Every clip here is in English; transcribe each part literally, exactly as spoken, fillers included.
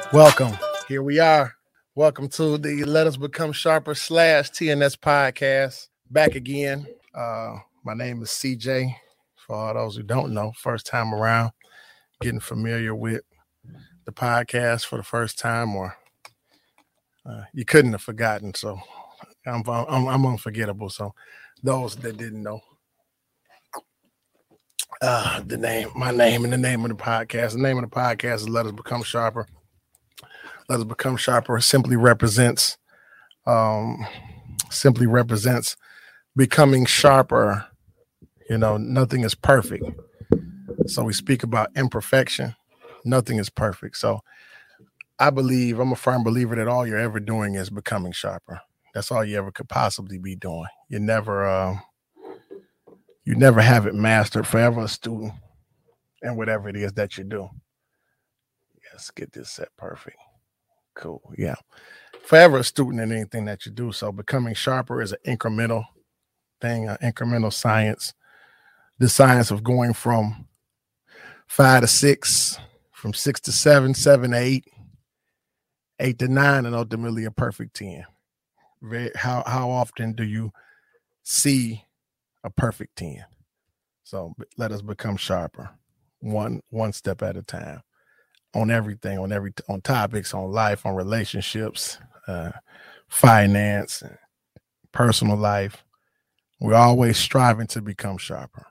Welcome. Here we are. Welcome to the Let Us Become Sharper slash T N S podcast. Back again. Uh, my name is C J. For all those who don't know, first time around, getting familiar with the podcast for the first time, or uh, you couldn't have forgotten. So I'm, I'm I'm unforgettable. So those that didn't know, uh, the name, my name, and the name of the podcast. The name of the podcast is Let Us Become Sharper. Let Us Become Sharper simply represents, um, simply represents becoming sharper. You know, nothing is perfect. So we speak about imperfection. Nothing is perfect. So I believe, I'm a firm believer that all you're ever doing is becoming sharper. That's all you ever could possibly be doing. You never, uh, you never have it mastered. Forever a student in whatever it is that you do. Yes, get this set perfect. Cool. Yeah. Forever a student in anything that you do. So becoming sharper is an incremental thing, an incremental science. The science of going from five to six, from six to seven, seven to eight, eight to nine, and ultimately a perfect ten. Very, how how often do you see a perfect ten? So let us become sharper, one one step at a time, on everything, on every on topics, on life, on relationships, uh, finance, and personal life. We're always striving to become sharper.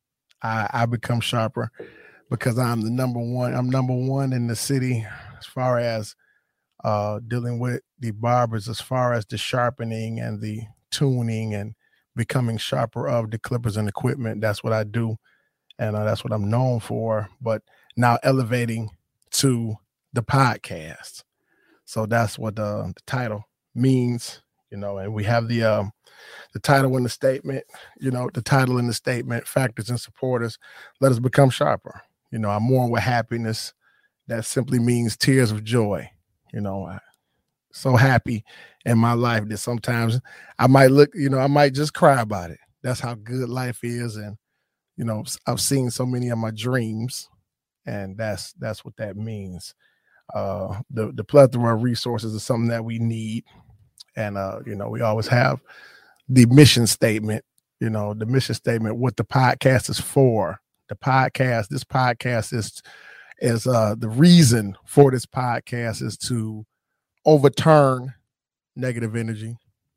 I, I become sharper because I'm the number one. I'm number one in the city as far as uh, dealing with the barbers, as far as the sharpening and the tuning and becoming sharper of the clippers and equipment. That's what I do, and uh, that's what I'm known for. But now elevating to the podcast. So that's what uh, the title means, you know, and we have the um, the title in the statement, you know, the title in the statement, factors and supporters. Let us become sharper. You know, I'm mourn with happiness. That simply means tears of joy. You know, I'm so happy in my life that sometimes I might look, you know, I might just cry about it. That's how good life is. And, you know, I've seen so many of my dreams, and that's that's what that means. Uh, the, the plethora of resources is something that we need. And, uh, you know, we always have the mission statement, you know, the mission statement, what the podcast is for. The podcast, this podcast is, is uh, the reason for this podcast is to overturn negative energy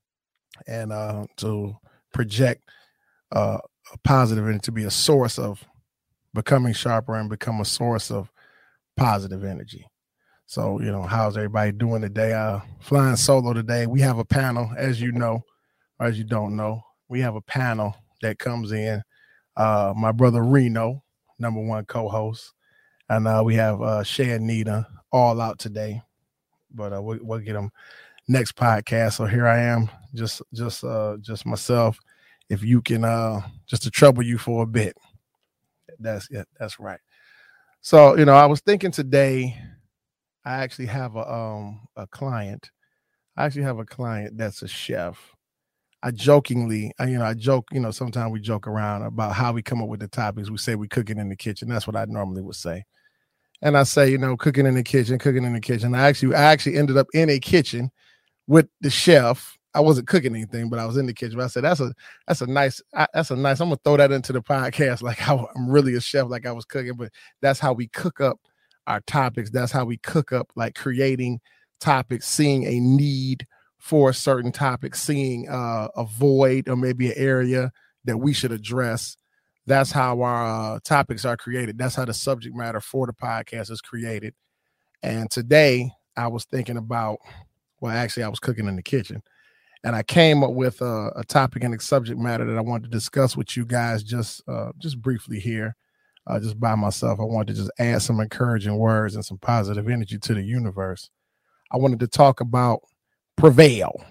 and uh, to project uh, a positive energy, to be a source of becoming sharper and become a source of positive energy. So, you know, how's everybody doing today? Uh, flying solo today. We have a panel, as you know, or as you don't know, we have a panel that comes in. Uh, my brother Reno, number one co-host, and uh, we have uh, Shay and Nita all out today, but uh, we'll, we'll get them next podcast. So here I am, just just uh, just myself. If you can, uh, just to trouble you for a bit. That's it. That's right. So, you know, I was thinking today. I actually have a um a client. I actually have a client that's a chef. I jokingly, I, you know, I joke, you know, sometimes we joke around about how we come up with the topics. We say we cooking in the kitchen. That's what I normally would say. And I say, you know, cooking in the kitchen, cooking in the kitchen. I actually, I actually ended up in a kitchen with the chef. I wasn't cooking anything, but I was in the kitchen. But I said, that's a, that's a nice, I, that's a nice, I'm going to throw that into the podcast. Like I, I'm really a chef, like I was cooking, but that's how we cook up our topics. That's how we cook up, like creating topics, seeing a need for a certain topic, seeing uh, a void or maybe an area that we should address. That's how our uh, topics are created. That's how the subject matter for the podcast is created. And today I was thinking about, well, actually I was cooking in the kitchen, and I came up with a, a topic and a subject matter that I wanted to discuss with you guys just uh, just briefly here. Uh, just by myself. I wanted to just add some encouraging words and some positive energy to the universe. I wanted to talk about prevail.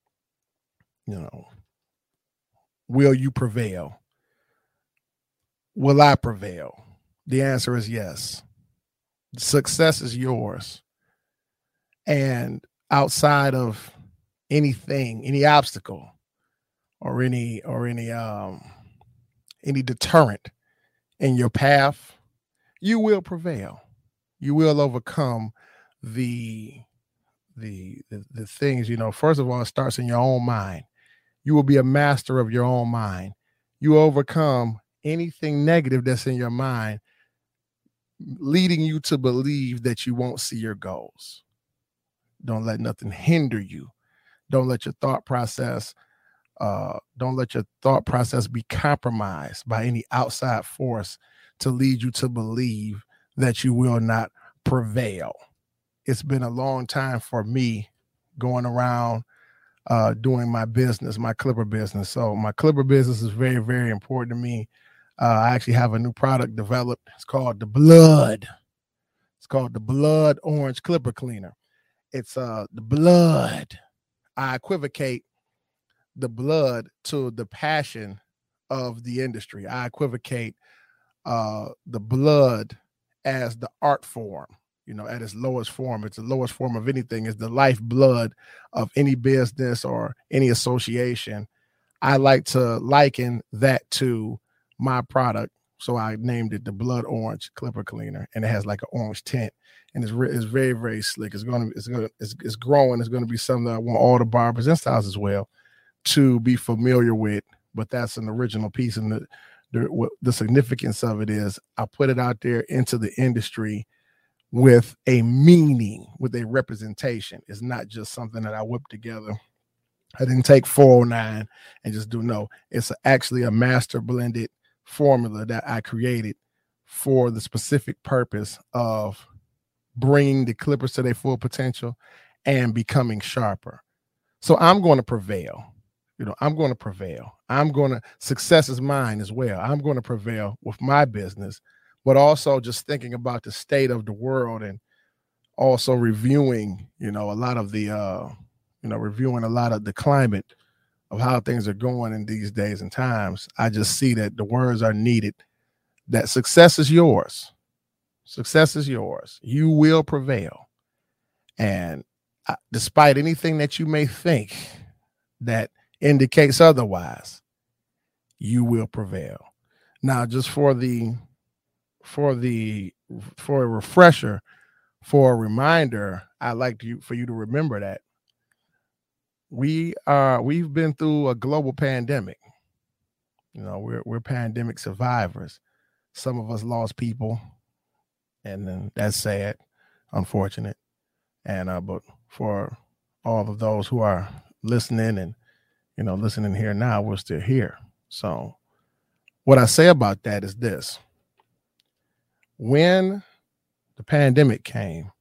You know, will you prevail? Will I prevail? The answer is yes. Success is yours. And outside of anything, any obstacle or any or any um any deterrent in your path, you will prevail. You will overcome the, the the the things, you know, first of all, it starts in your own mind. You will be a master of your own mind. You overcome anything negative that's in your mind, leading you to believe that you won't see your goals. Don't let nothing hinder you. Don't let your thought process, uh, don't let your thought process be compromised by any outside force to lead you to believe that you will not prevail. It's been a long time for me going around uh, doing my business, my clipper business. So my clipper business is very, very important to me. Uh, I actually have a new product developed. It's called the Blood. It's called the Blood Orange Clipper Cleaner. It's uh, the blood. I equivocate the blood to the passion of the industry. I equivocate uh, the blood as the art form. You know, at its lowest form. It's the lowest form of anything. It's the lifeblood of any business or any association. I like to liken that to my product. So I named it the Blood Orange Clipper Cleaner, and it has like an orange tint, and it's, re- it's very, very slick. It's going to, it's going to, it's, it's growing. It's going to be something that I want all the barbers and stylists as well to be familiar with, but that's an original piece. And the, the, the significance of it is I put it out there into the industry with a meaning, with a representation. It's not just something that I whipped together. I didn't take four oh nine and just do no. It's actually a master blended formula that I created for the specific purpose of bringing the clippers to their full potential and becoming sharper. So I'm going to prevail. You know, I'm going to prevail. I'm going to, success is mine as well. I'm going to prevail with my business, but also just thinking about the state of the world and also reviewing, you know, a lot of the, uh, you know, reviewing a lot of the climate of how things are going in these days and times. I just see that the words are needed, that success is yours. Success is yours. You will prevail. And uh, despite anything that you may think that indicates otherwise, you will prevail. Now, just for the, for the, for a refresher, for a reminder, I'd like to, for you to remember that we are, we've been through a global pandemic. You know, we're, we're pandemic survivors. Some of us lost people, and then that's sad, unfortunate. And, uh, but for all of those who are listening and, you know, listening here now, we're still here. So what I say about that is this: when the pandemic came,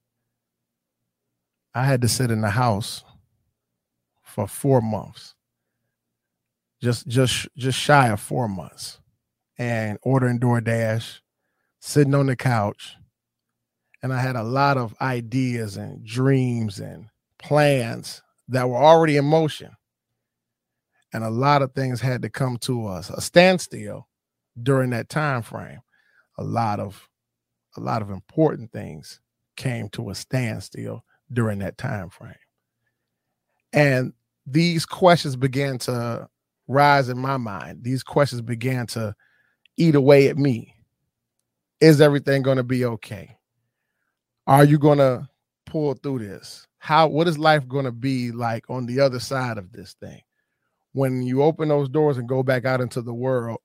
I had to sit in the house for four months, just, just, just shy of four months, and ordering DoorDash, sitting on the couch. And I had a lot of ideas and dreams and plans that were already in motion. And a lot of things had to come to us, a standstill during that time frame. A lot of, a lot of important things came to a standstill during that time frame. And these questions began to rise in my mind. These questions began to eat away at me. Is everything going to be okay? Are you going to pull through this? How, what is life going to be like on the other side of this thing? When you open those doors and go back out into the world,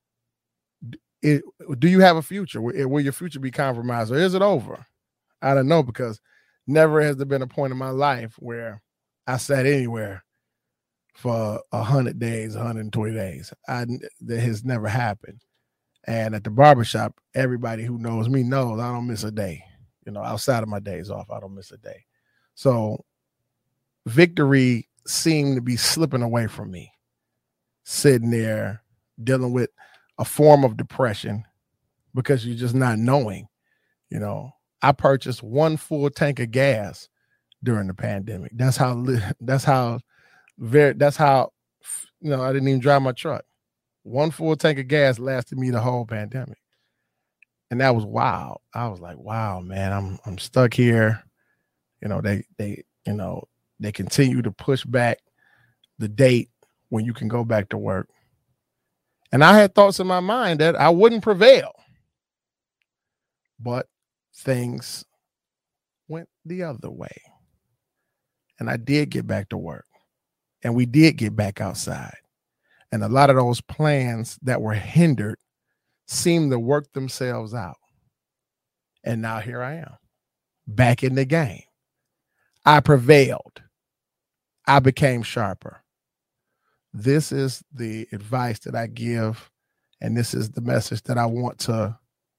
it, do you have a future? Will, will your future be compromised, or is it over? I don't know, because never has there been a point in my life where I sat anywhere for a hundred days, one hundred twenty days. I, that has never happened. And at the barbershop, everybody who knows me knows I don't miss a day. You know, outside of my days off, I don't miss a day. So victory seemed to be slipping away from me, sitting there dealing with a form of depression because you're just not knowing. You know, I purchased one full tank of gas during the pandemic. That's how, that's how, very, that's how, you know, I didn't even drive my truck. One full tank of gas lasted me the whole pandemic. And that was wild. I was like, wow, man, I'm I'm stuck here. You know, they they, you know, they continue to push back the date when you can go back to work. And I had thoughts in my mind that I wouldn't prevail. But things went the other way. And I did get back to work. And we did get back outside. And a lot of those plans that were hindered seemed to work themselves out. And now here I am, back in the game. I prevailed. I became sharper. This is the advice that I give, and this is the message that I want to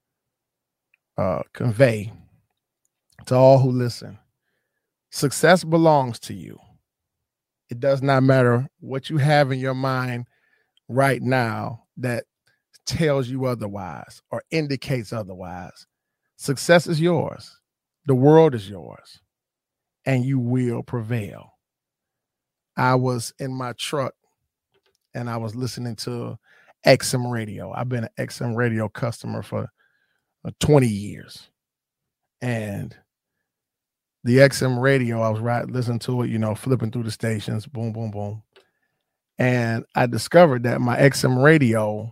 uh, convey to all who listen. Success belongs to you. It does not matter what you have in your mind right now that tells you otherwise or indicates otherwise. Success is yours. The world is yours, and you will prevail. I was in my truck and I was listening to X M radio. I've been an X M radio customer for uh, twenty years. And the X M radio, I was right listening to it, you know, flipping through the stations, boom, boom, boom. And I discovered that my X M radio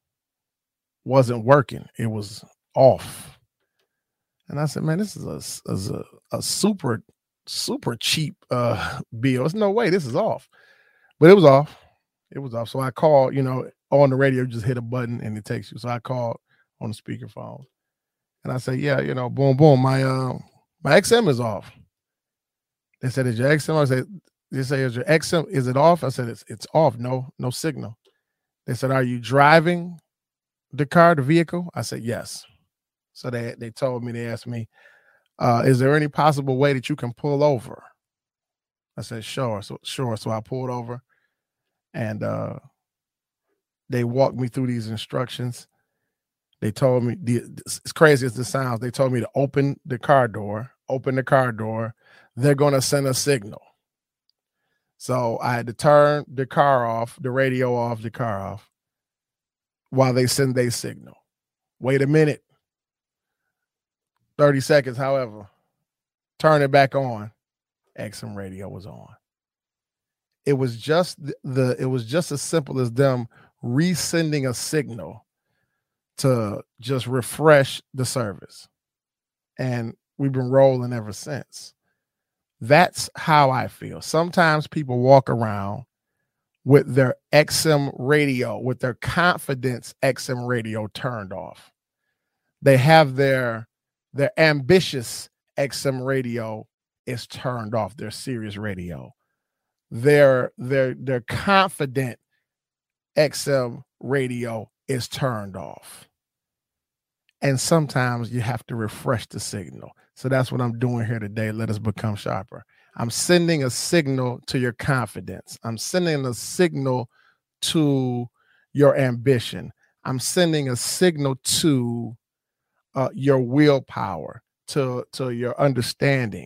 wasn't working. It was off. And I said, man, this is a, is a, a super, super cheap uh, bill. There's no way this is off. But it was off. It was off. So I called, you know, on the radio, just hit a button and it takes you. So I called on the speakerphone. And I said, yeah, you know, boom, boom, my uh, my X M is off. They said, is your X M? I said, they say, is your X M, is it off? I said, it's it's off. No, no signal. They said, are you driving the car, the vehicle? I said, yes. So they they told me, they asked me, uh, is there any possible way that you can pull over? I said, sure. So sure. So I pulled over and uh, they walked me through these instructions. They told me, the, as crazy as this sounds, they told me to open the car door, open the car door. They're going to send a signal. So I had to turn the car off, the radio off, the car off while they send their signal. Wait a minute. thirty seconds, however, turn it back on. X M radio was on. It was just the, the it was just as simple as them resending a signal to just refresh the service. And we've been rolling ever since. That's how I feel. Sometimes people walk around with their X M radio, with their confidence X M radio turned off. They have their their ambitious X M radio is turned off, their Sirius radio. Their their their confident X M radio is turned off. And sometimes you have to refresh the signal. So that's what I'm doing here today. Let us become sharper. I'm sending a signal to your confidence. I'm sending a signal to your ambition. I'm sending a signal to uh, your willpower, to, to your understanding.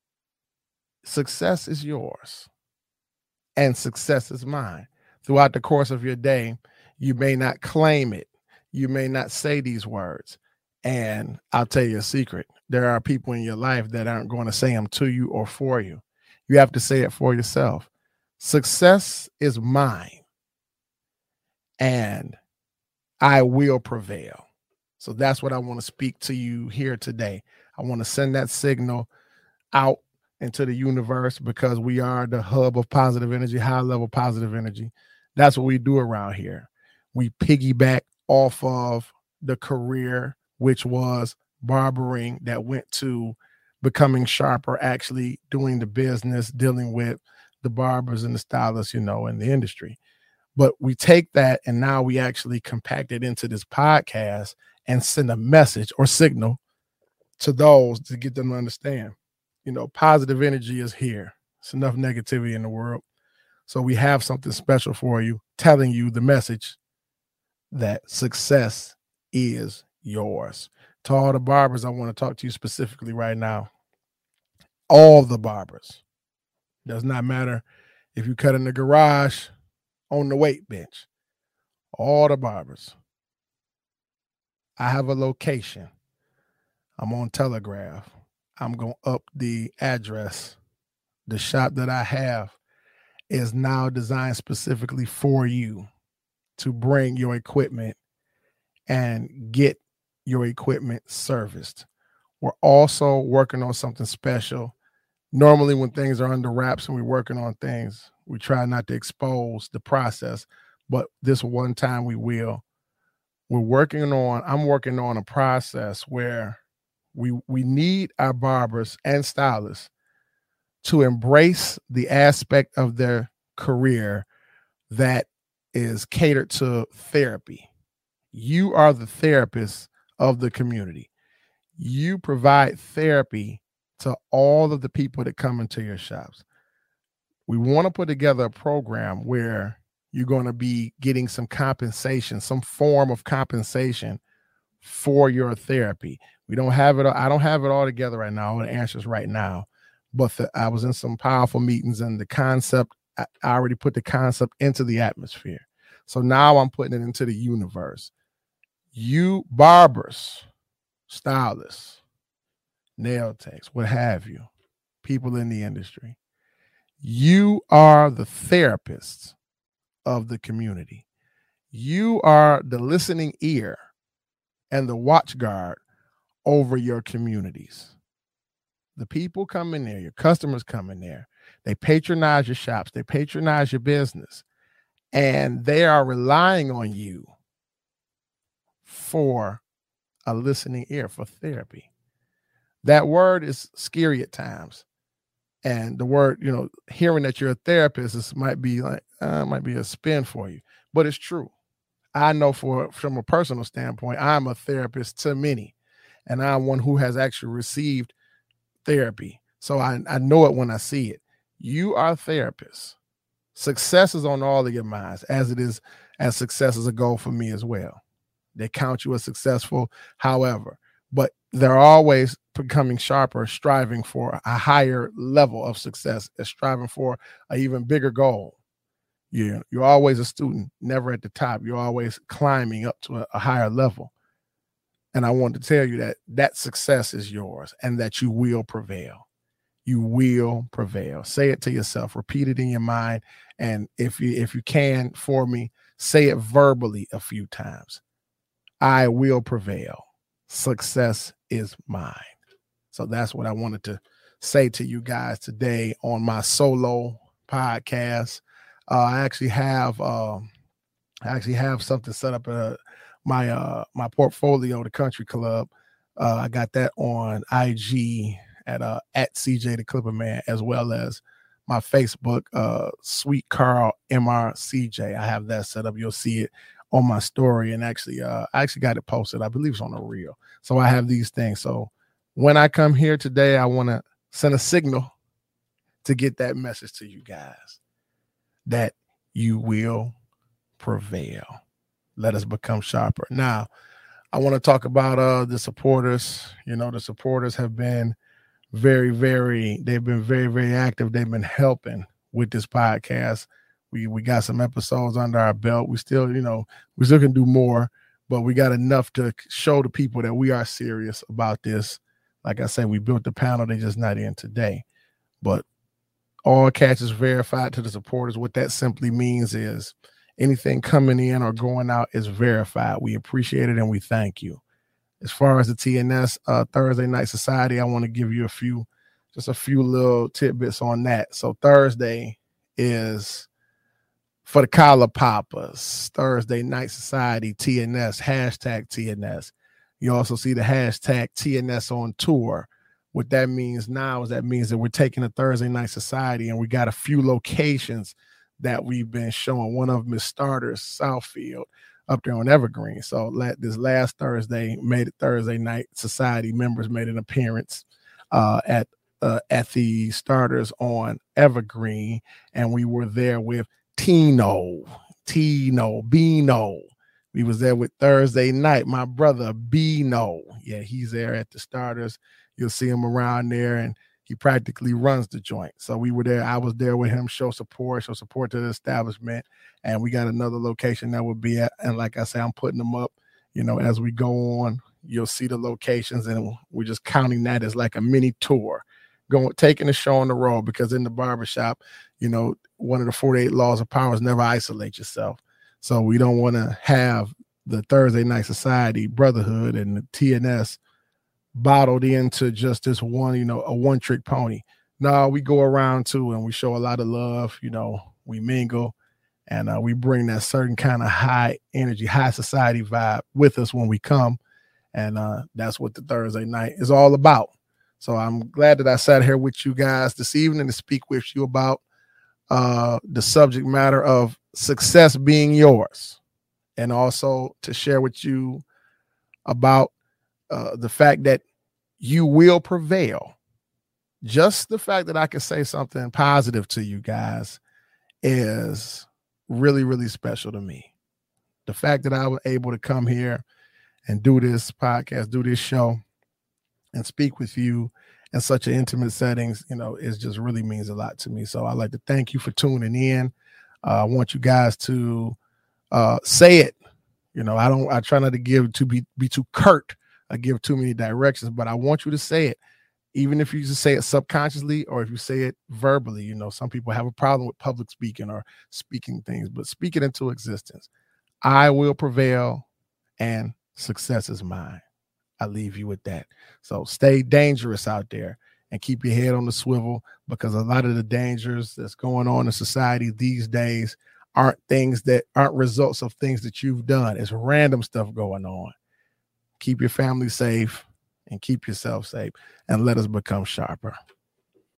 Success is yours and success is mine. Throughout the course of your day, you may not claim it. You may not say these words. And I'll tell you a secret. There are people in your life that aren't going to say them to you or for you. You have to say it for yourself. Success is mine and I will prevail. So that's what I want to speak to you here today. I want to send that signal out into the universe because we are the hub of positive energy, high level positive energy. That's what we do around here. We piggyback off of the career, which was barbering, that went to becoming sharper, actually doing the business, dealing with the barbers and the stylists, you know, in the industry. But we take that and now we actually compact it into this podcast and send a message or signal to those to get them to understand, you know, positive energy is here. It's enough negativity in the world. So we have something special for you, telling you the message that success is yours. To all the barbers, I want to talk to you specifically right now. All the barbers. Does not matter if you cut in the garage, on the weight bench. All the barbers. I have a location. I'm on Telegraph. I'm going to up the address. The shop that I have is now designed specifically for you to bring your equipment and get your equipment serviced. we're also working on something special. Normally when things are under wraps and we're working on things, we try not to expose the process, but this one time we will. We're working on, I'm working on a process where we we need our barbers and stylists to embrace the aspect of their career that is catered to therapy. You are the therapist of the community. You provide therapy to all of the people that come into your shops. We want to put together a program where you're going to be getting some compensation, some form of compensation for your therapy. We don't have it. I don't have it all together right now, all the answers right now, but the, I was in some powerful meetings and the concept, I, I already put the concept into the atmosphere. So now I'm putting it into the universe. You barbers, stylists, nail techs, what have you, people in the industry, you are the therapists of the community. You are the listening ear and the watch guard over your communities. The people come in there, your customers come in there, they patronize your shops, they patronize your business, and they are relying on you for a listening ear, for therapy. That word is scary at times. And the word, you know, hearing that you're a therapist is, might be like, uh, might be a spin for you, but it's true. I know for from a personal standpoint, I'm a therapist to many, and I'm one who has actually received therapy. So I, I know it when I see it. You are therapists. Success is on all of your minds, as it is, as success is a goal for me as well. They count you as successful, however, but they're always becoming sharper, striving for a higher level of success, and striving for an even bigger goal. You're, you're always a student, never at the top. You're always climbing up to a, a higher level. And I want to tell you that that success is yours and that you will prevail. You will prevail. Say it to yourself, repeat it in your mind. And if you, if you can, for me, say it verbally a few times. I will prevail. Success is mine. So that's what I wanted to say to you guys today on my solo podcast. Uh, I actually have uh, I actually have something set up at my uh, my portfolio, the Country Club. Uh, I got that on I G at uh, at C J the Clipper Man, as well as my Facebook, uh, Sweet Carl M R C J. I have that set up. You'll see it on my story, and actually, uh, I actually got it posted. I believe it's on a reel. So I have these things. So when I come here today, I want to send a signal to get that message to you guys that you will prevail. Let us become sharper. Now, I want to talk about uh, the supporters. You know, the supporters have been very, very, they've been very, very active. They've been helping with this podcast. We we got some episodes under our belt. We still, you know, we still can do more, but we got enough to show the people that we are serious about this. Like I said, we built the panel. They're just not in today. But all catches verified to the supporters. What that simply means is anything coming in or going out is verified. We appreciate it and we thank you. As far as the T N S uh, Thursday Night Society, I want to give you a few, just a few little tidbits on that. So Thursday is for the collar poppers. Thursday Night Society, T N S, hashtag T N S. You also see the hashtag T N S on tour. What that means now is that means that we're taking a Thursday Night Society and we got a few locations that we've been showing. One of them is Starters, Southfield, up there on Evergreen. So this last Thursday, made it Thursday Night Society members made an appearance uh, at uh, at the Starters on Evergreen, and we were there with Tino, Tino, Bino. We was there with Thursday Night, my brother Bino. Yeah, he's there at the Starters. You'll see him around there, and he practically runs the joint. So we were there. I was there with him, show support, show support to the establishment. And we got another location that will be at. And like I say, I'm putting them up, you know, as we go on. You'll see the locations, and we're just counting that as like a mini tour, going, taking the show on the road, because in the barbershop, you know, one of the forty-eight laws of power is never isolate yourself. So we don't want to have the Thursday Night Society Brotherhood and the T N S bottled into just this one, you know, a one trick pony. No, we go around too, and we show a lot of love. You know, we mingle, and uh, we bring that certain kind of high energy, high society vibe with us when we come. And uh, that's what the Thursday night is all about. So I'm glad that I sat here with you guys this evening to speak with you about uh, the subject matter of success being yours, and also to share with you about uh, the fact that you will prevail. Just the fact that I can say something positive to you guys is really, really special to me. The fact that I was able to come here and do this podcast, do this show, and speak with you in such an intimate settings, you know, it just really means a lot to me. So I'd like to thank you for tuning in. Uh, I want you guys to uh, say it. You know, I don't, I try not to give to be, be too curt. I give too many directions, but I want you to say it. Even if you just say it subconsciously or if you say it verbally. You know, some people have a problem with public speaking or speaking things, but speak it into existence. I will prevail and success is mine. I leave you with that. So stay dangerous out there and keep your head on the swivel, because a lot of the dangers that's going on in society these days aren't things that aren't results of things that you've done. It's random stuff going on. Keep your family safe and keep yourself safe, and let us become sharper.